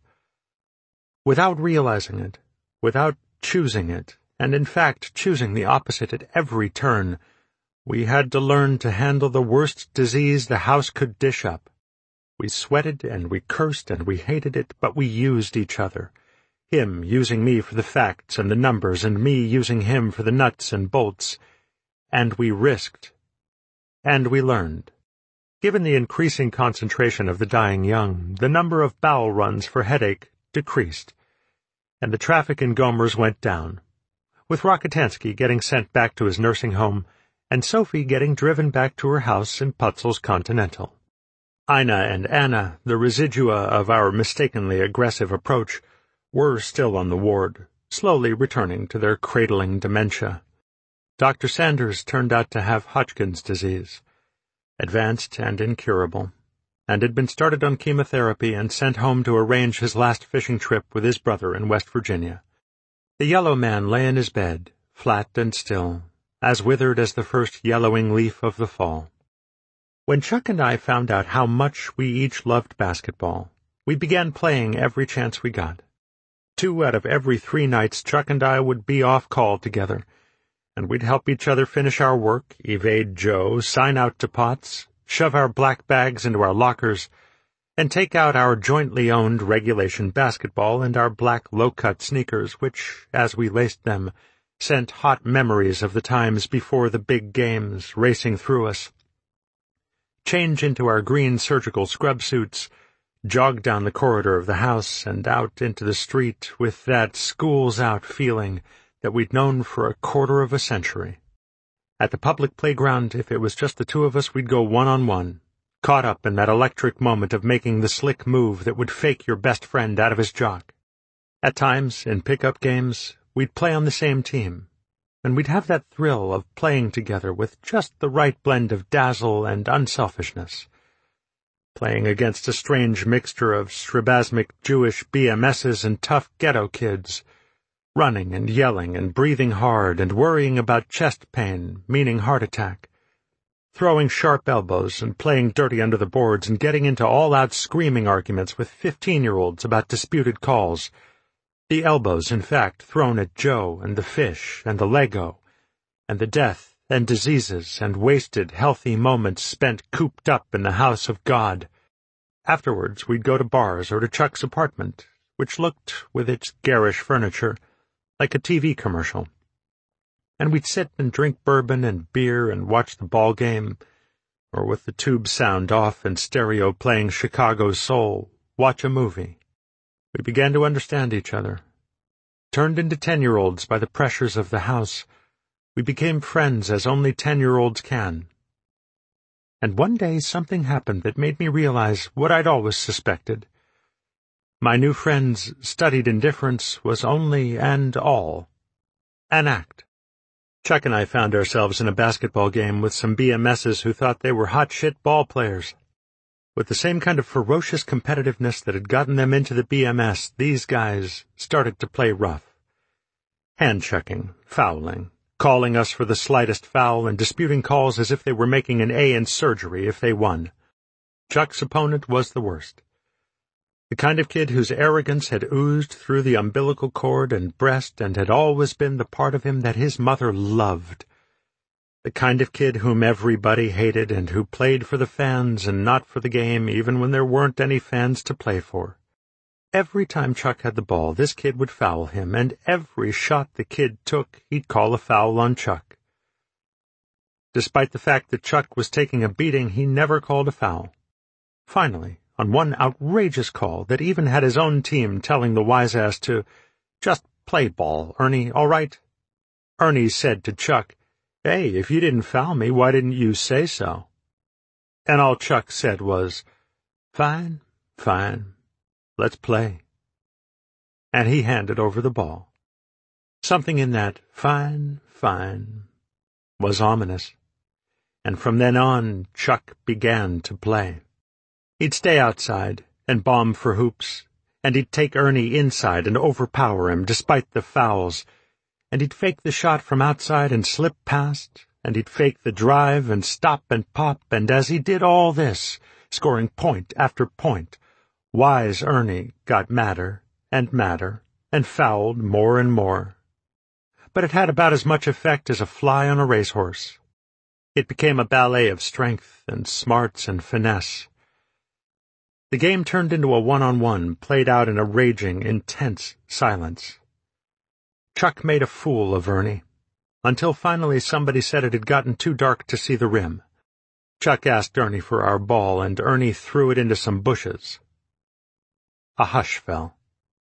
Without realizing it, without choosing it, and in fact choosing the opposite at every turn, we had to learn to handle the worst disease the house could dish up. We sweated and we cursed and we hated it, but we used each other. Him using me for the facts and the numbers, and me using him for the nuts and bolts. And we risked. And we learned. Given the increasing concentration of the dying young, the number of bowel runs for headache decreased, and the traffic in Gomers went down, with Rokitansky getting sent back to his nursing home, and Sophie getting driven back to her house in Putzel's Continental. Ina and Anna, the residua of our mistakenly aggressive approach, were still on the ward, slowly returning to their cradling dementia. Doctor Sanders turned out to have Hodgkin's disease, advanced and incurable, and had been started on chemotherapy and sent home to arrange his last fishing trip with his brother in West Virginia. The yellow man lay in his bed, flat and still, as withered as the first yellowing leaf of the fall. When Chuck and I found out how much we each loved basketball, we began playing every chance we got. two out of every three nights Chuck and I would be off call together, and we'd help each other finish our work, evade Joe, sign out to Potts, shove our black bags into our lockers, and take out our jointly owned regulation basketball and our black low-cut sneakers, which, as we laced them, sent hot memories of the times before the big games racing through us. Change into our green surgical scrub suits, jog down the corridor of the house and out into the street with that school's-out feeling that we'd known for a quarter of a century. At the public playground, if it was just the two of us, we'd go one-on-one, caught up in that electric moment of making the slick move that would fake your best friend out of his jock. At times, in pickup games, we'd play on the same team, and we'd have that thrill of playing together with just the right blend of dazzle and unselfishness. Playing against a strange mixture of strabismic Jewish B M Ss and tough ghetto kids, running and yelling and breathing hard and worrying about chest pain, meaning heart attack, throwing sharp elbows and playing dirty under the boards and getting into all-out screaming arguments with fifteen-year-olds about disputed calls. The elbows, in fact, thrown at Joe and the fish and the Lego, and the death and diseases and wasted, healthy moments spent cooped up in the house of God. Afterwards, we'd go to bars or to Chuck's apartment, which looked, with its garish furniture, like a T V commercial. And we'd sit and drink bourbon and beer and watch the ball game, or with the tube sound off and stereo playing Chicago soul, watch a movie. We began to understand each other. Turned into ten-year-olds by the pressures of the house, we became friends as only ten-year-olds can. And one day something happened that made me realize what I'd always suspected. My new friend's studied indifference was only and all an act. Chuck and I found ourselves in a basketball game with some B M Ss who thought they were hot shit ball players. With the same kind of ferocious competitiveness that had gotten them into the B M S, these guys started to play rough. Hand-checking, fouling, calling us for the slightest foul and disputing calls as if they were making an A in surgery if they won. Chuck's opponent was the worst. The kind of kid whose arrogance had oozed through the umbilical cord and breast and had always been the part of him that his mother loved. The kind of kid whom everybody hated and who played for the fans and not for the game even when there weren't any fans to play for. Every time Chuck had the ball, this kid would foul him, and every shot the kid took, he'd call a foul on Chuck. Despite the fact that Chuck was taking a beating, he never called a foul. Finally, on one outrageous call that even had his own team telling the wise-ass to, "Just play ball, Ernie, all right?" Ernie said to Chuck, "Hey, if you didn't foul me, why didn't you say so?" And all Chuck said was, "Fine, fine, let's play." And he handed over the ball. Something in that fine, fine was ominous. And from then on, Chuck began to play. He'd stay outside and bomb for hoops, and he'd take Ernie inside and overpower him despite the fouls, and he'd fake the shot from outside and slip past, and he'd fake the drive and stop and pop, and as he did all this, scoring point after point, wise Ernie got madder and madder and fouled more and more. But it had about as much effect as a fly on a racehorse. It became a ballet of strength and smarts and finesse. The game turned into a one-on-one, played out in a raging, intense silence. Chuck made a fool of Ernie, until finally somebody said it had gotten too dark to see the rim. Chuck asked Ernie for our ball, and Ernie threw it into some bushes. A hush fell.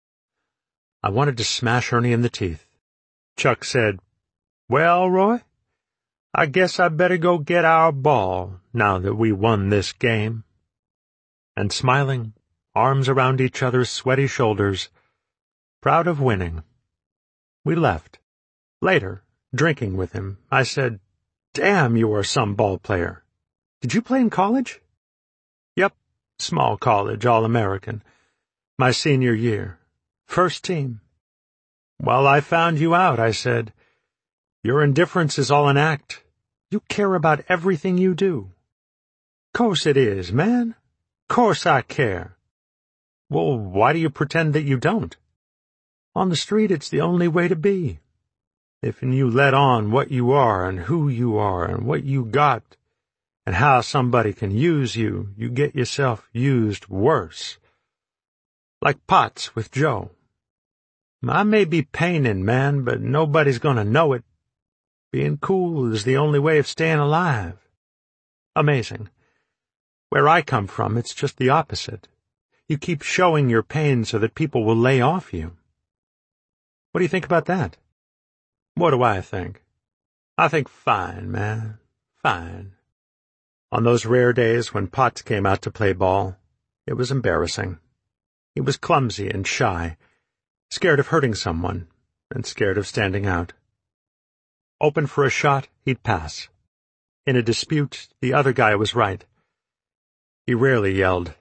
I wanted to smash Ernie in the teeth. Chuck said, "Well, Roy, I guess I better go get our ball, now that we won this game." And smiling, arms around each other's sweaty shoulders, proud of winning, we left. Later, drinking with him, I said, "Damn, you are some ball player. Did you play in college?" "Yep, small college, All-American. My senior year. First team." "Well, I found you out," I said. "Your indifference is all an act. You care about everything you do." "Course it is, man. Course I care." "Well, why do you pretend that you don't?" On the street, it's the only way to be. If you let on what you are and who you are and what you got and how somebody can use you, you get yourself used worse. Like Potts with Joe. I may be paining, man, but nobody's gonna know it. Being cool is the only way of staying alive. Amazing. Where I come from, it's just the opposite. You keep showing your pain so that people will lay off you. What do you think about that? What do I think? I think fine, man. Fine. On those rare days when Potts came out to play ball, it was embarrassing. He was clumsy and shy, scared of hurting someone, and scared of standing out. Open for a shot, he'd pass. In a dispute, the other guy was right. He rarely yelled.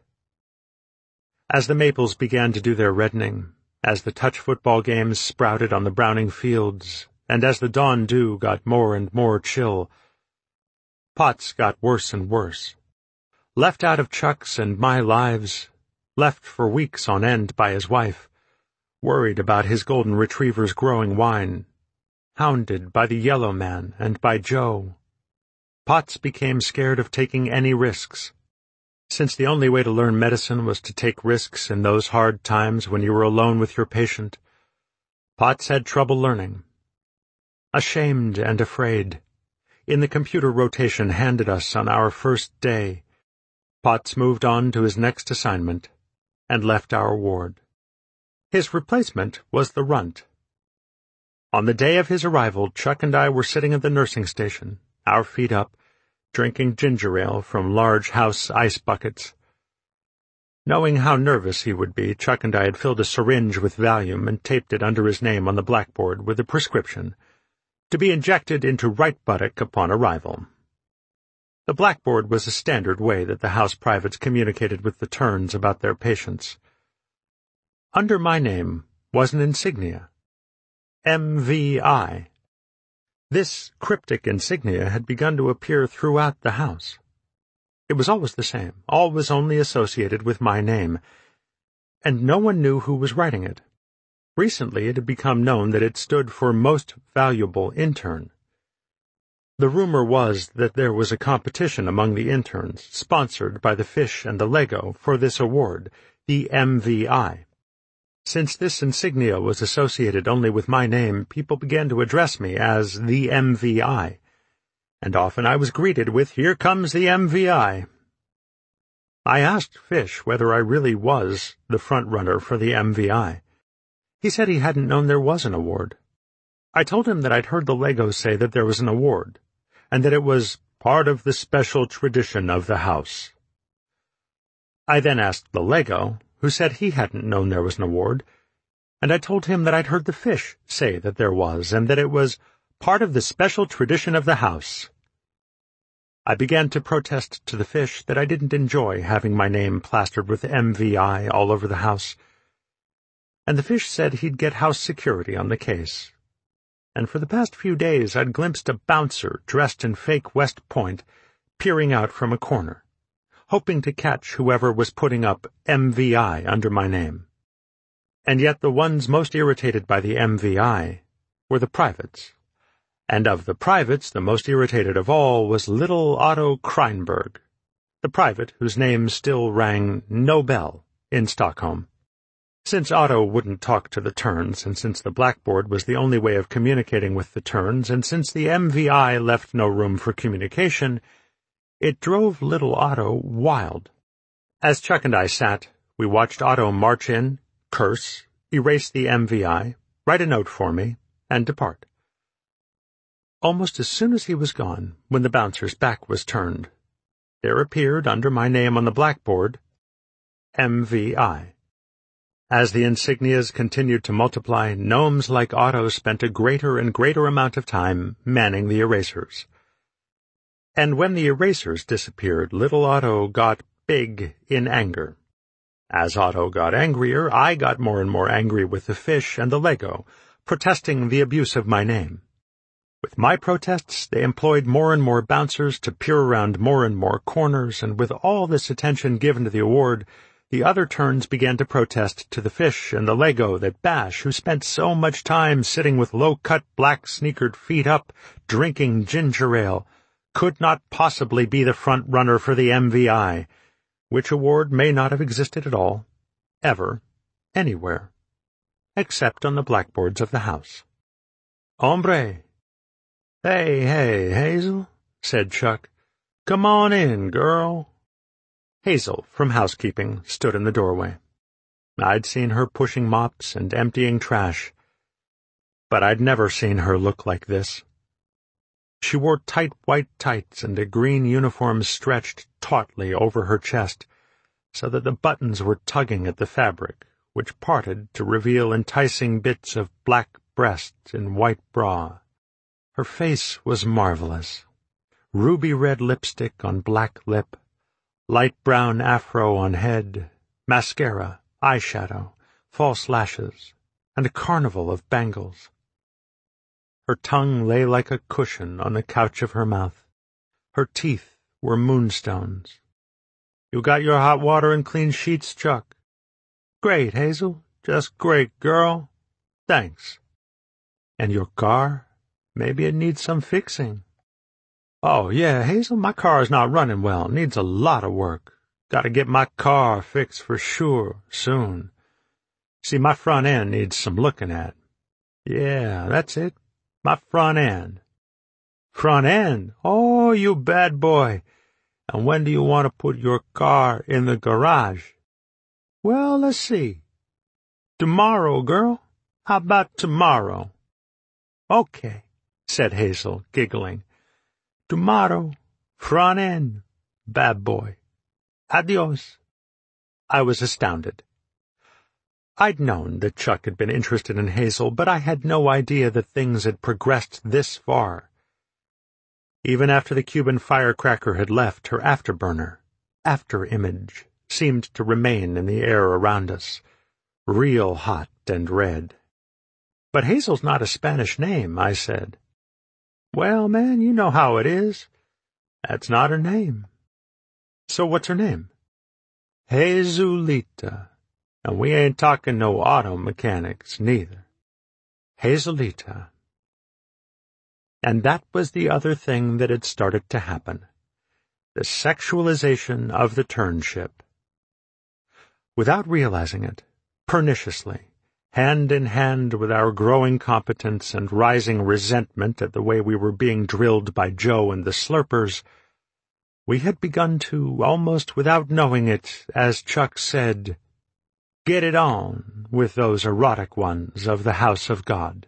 As the maples began to do their reddening, as the touch football games sprouted on the browning fields, and as the dawn dew got more and more chill, Potts got worse and worse. Left out of Chuck's and my lives, left for weeks on end by his wife, worried about his golden retriever's growing wine, hounded by the yellow man and by Joe. Potts became scared of taking any risks. Since the only way to learn medicine was to take risks in those hard times when you were alone with your patient, Potts had trouble learning. Ashamed and afraid, in the computer rotation handed us on our first day, Potts moved on to his next assignment and left our ward. His replacement was the runt. On the day of his arrival, Chuck and I were sitting at the nursing station, our feet up, drinking ginger ale from large house ice buckets. Knowing how nervous he would be, Chuck and I had filled a syringe with Valium and taped it under his name on the blackboard with a prescription, to be injected into right buttock upon arrival. The blackboard was a standard way that the house privates communicated with the turns about their patients. Under my name was an insignia, M V I. This cryptic insignia had begun to appear throughout the house. It was always the same, always only associated with my name, and no one knew who was writing it. Recently it had become known that it stood for Most Valuable Intern. The rumor was that there was a competition among the interns, sponsored by the Fish and the Lego, for this award, the M V I. Since this insignia was associated only with my name, people began to address me as the M V I, and often I was greeted with, "Here comes the M V I." I asked Fish whether I really was the front-runner for the M V I. He said he hadn't known there was an award. I told him that I'd heard the Legos say that there was an award, and that it was part of the special tradition of the house. I then asked the Lego, who said he hadn't known there was an award, and I told him that I'd heard the Fish say that there was, and that it was part of the special tradition of the house. I began to protest to the Fish that I didn't enjoy having my name plastered with M V I all over the house, and the Fish said he'd get house security on the case. And for the past few days I'd glimpsed a bouncer dressed in fake West Point peering out from a corner, hoping to catch whoever was putting up M V I under my name. And yet the ones most irritated by the M V I were the privates. And of the privates, the most irritated of all was little Otto Kreinberg, the private whose name still rang no bell in Stockholm. Since Otto wouldn't talk to the turns, and since the blackboard was the only way of communicating with the turns, and since the M V I left no room for communication, it drove little Otto wild. As Chuck and I sat, we watched Otto march in, curse, erase the M V I, write a note for me, and depart. Almost as soon as he was gone, when the bouncer's back was turned, there appeared under my name on the blackboard, M V I. As the insignias continued to multiply, gnomes like Otto spent a greater and greater amount of time manning the erasers. And when the erasers disappeared, little Otto got big in anger. As Otto got angrier, I got more and more angry with the Fish and the Lego, protesting the abuse of my name. With my protests, they employed more and more bouncers to peer around more and more corners, and with all this attention given to the award, The other terns began to protest to the fish and the Lego that Bash, who spent so much time sitting with low-cut, black-sneakered feet up, drinking ginger ale, could not possibly be the front-runner for the M V I, which award may not have existed at all, ever, anywhere, except on the blackboards of the house. "Hombre." "Hey, hey, Hazel," said Chuck. "Come on in, girl." Hazel, from housekeeping, stood in the doorway. I'd seen her pushing mops and emptying trash, but I'd never seen her look like this. She wore tight white tights and a green uniform stretched tautly over her chest, so that the buttons were tugging at the fabric, which parted to reveal enticing bits of black breast and white bra. Her face was marvelous. Ruby-red lipstick on black lip, light brown afro on head, mascara, eyeshadow, false lashes, and a carnival of bangles. Her tongue lay like a cushion on the couch of her mouth. Her teeth were moonstones. "You got your hot water and clean sheets, Chuck?" "Great, Hazel. Just great, girl. Thanks." "And your car? Maybe it needs some fixing." "Oh, yeah, Hazel, my car's not running well. Needs a lot of work. Gotta get my car fixed for sure, soon. See, my front end needs some looking at." "Yeah, that's it. My front end." "Front end? Oh, you bad boy. And when do you want to put your car in the garage?" "Well, let's see. Tomorrow, girl. How about tomorrow?" "Okay," said Hazel, giggling. "Tomorrow, front end, bad boy. Adios." I was astounded. I'd known that Chuck had been interested in Hazel, but I had no idea that things had progressed this far. Even after the Cuban firecracker had left, her afterburner, after-image, seemed to remain in the air around us, real hot and red. "But Hazel's not a Spanish name," I said. "Well, man, you know how it is. That's not her name." "So what's her name?" "Hazelita. And we ain't talking no auto mechanics, neither. Hazelita." And that was the other thing that had started to happen. The sexualization of the turnship. Without realizing it, perniciously, hand in hand with our growing competence and rising resentment at the way we were being drilled by Joe and the Slurpers, we had begun to, almost without knowing it, as Chuck said, get it on with those erotic ones of the house of God.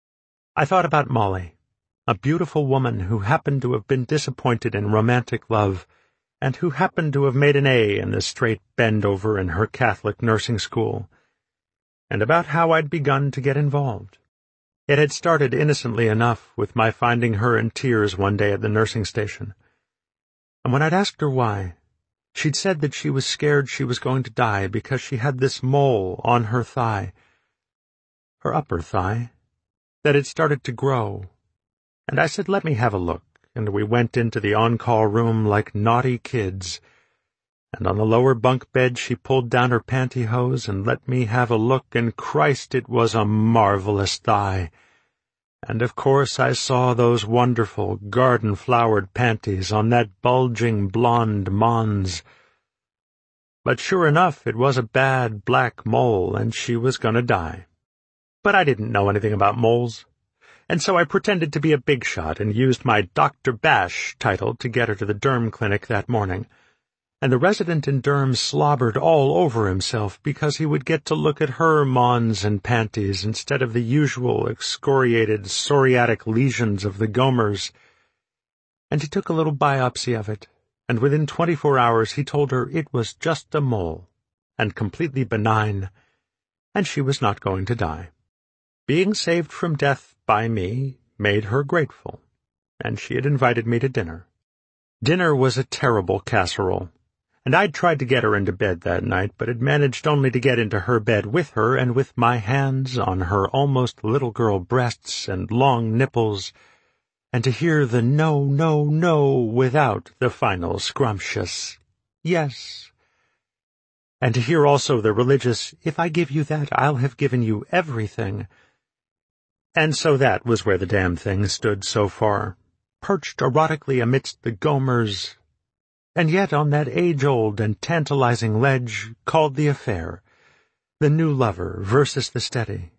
I thought about Molly, a beautiful woman who happened to have been disappointed in romantic love, and who happened to have made an A in the straight bend-over in her Catholic nursing school, and about how I'd begun to get involved. It had started innocently enough with my finding her in tears one day at the nursing station, and when I'd asked her why, she'd said that she was scared she was going to die because she had this mole on her thigh, her upper thigh, that had started to grow. And I said, let me have a look, and we went into the on-call room like naughty kids, and on the lower bunk bed she pulled down her pantyhose and let me have a look, and Christ, it was a marvelous thigh. And of course I saw those wonderful garden-flowered panties on that bulging blonde mons. But sure enough, it was a bad black mole, and she was going to die. But I didn't know anything about moles, and so I pretended to be a big shot and used my Doctor Bash title to get her to the derm clinic that morning. And the resident in derm slobbered all over himself because he would get to look at her mons and panties instead of the usual excoriated psoriatic lesions of the Gomers. And he took a little biopsy of it, and within twenty-four hours he told her it was just a mole, and completely benign, and she was not going to die. Being saved from death by me made her grateful, and she had invited me to dinner. Dinner was a terrible casserole, and I'd tried to get her into bed that night, but had managed only to get into her bed with her and with my hands on her almost little-girl breasts and long nipples, and to hear the no, no, no without the final scrumptious yes. and to hear also the religious, "If I give you that, I'll have given you everything." And so that was where the damned thing stood so far, perched erotically amidst the Gomers, and yet on that age-old and tantalizing ledge called the affair, the new lover versus the steady,